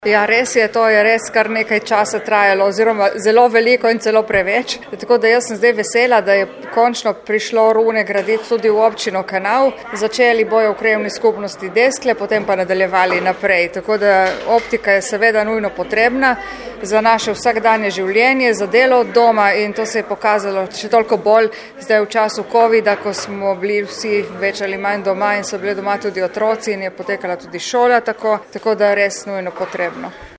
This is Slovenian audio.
Ja, res je, to je res kar nekaj časa trajalo, oziroma zelo veliko in celo preveč. Tako da jaz sem zdaj vesela, da je končno prišlo Rune graditi tudi v občino Kanal. Začeli bojo v krajevni skupnosti Deskle, potem pa nadaljevali naprej. Tako da optika je seveda nujno potrebna za naše vsakdanje življenje, za delo od doma in to se je pokazalo še toliko bolj zdaj v času covida, ko smo bili vsi več ali manj doma in so bili doma tudi otroci in je potekala tudi šola, tako da je res nujno potrebno.